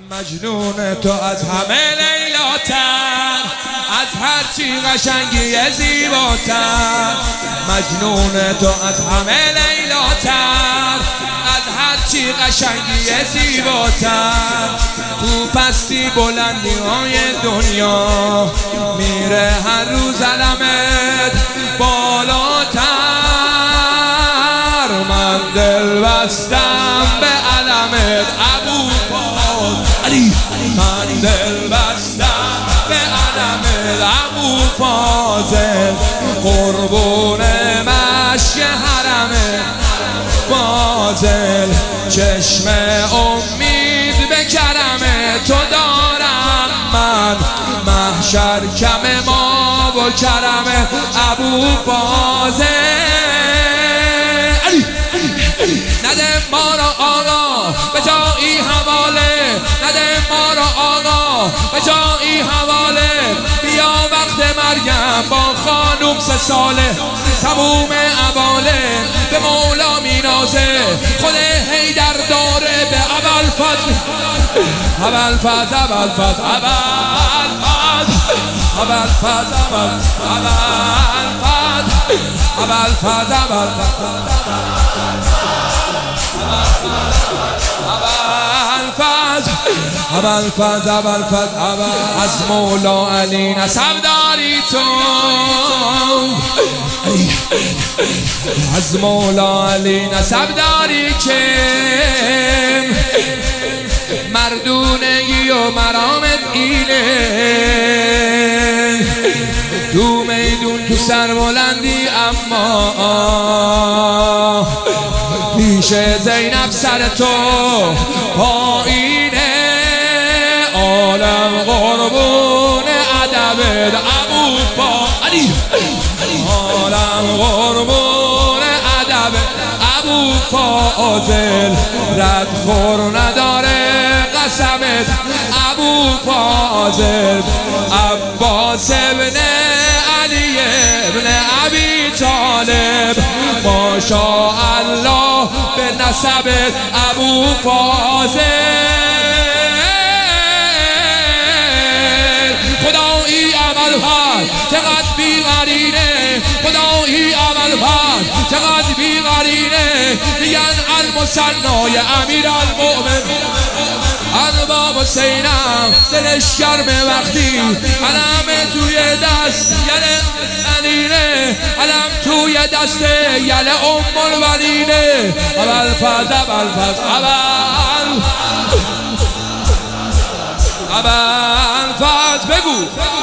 مجنون تو از همه لیلاتر، از هرچی قشنگی زیباتر. مجنون تو از همه لیلاتر، از هرچی قشنگی زیباتر. تو پستی بلندی های دنیا میره هر روز علمت بالاتر. من دل بستم به علمت ابوالفضل علی، من دل بستم به علمت ابوالفضل. قربون مشی حرمت فاضل، چشم امید به کرم تو دارم من. محشر کم ما و کرم ابوالفضل. نده ما را آقا به جایی حواله، نده ما را آقا به جایی حواله. بیا وقت مرگم با خانوم 3 ساله، تموم عواله به مولا مینازه. خود حیدر داره به ابوالفضل، ابوالفضل ابوالفضل ابوالفضل ابوالفضل ابوالفضل از مولا علی نسب داری تو، از مولا علی نسب داری که مردونگی و مرامت اینه. تو میدون تو سربلندی اما پیش زینب سر تو پایینه. عالم قربون ادبت ابوالفضل، عالم قربون ادبت ابوالفضل. رد خور نداره قسمت ابوالفضل. عباس ابن علی ابن ابی طالب، ماشاءالله به نسبت ابوالفضل. خدایی ابوالفضل چقدر بی‌قرینه، خدایی ابوالفضل چقدر بی‌قرینه. میگن المثنای امیرالمؤمنین ارباب حسینم، دلش گرمه وقتی علم توی دست یله علینه، علم توی دست یله الولینه. ابوالفضل ابوالفضل ابوالفضل بگو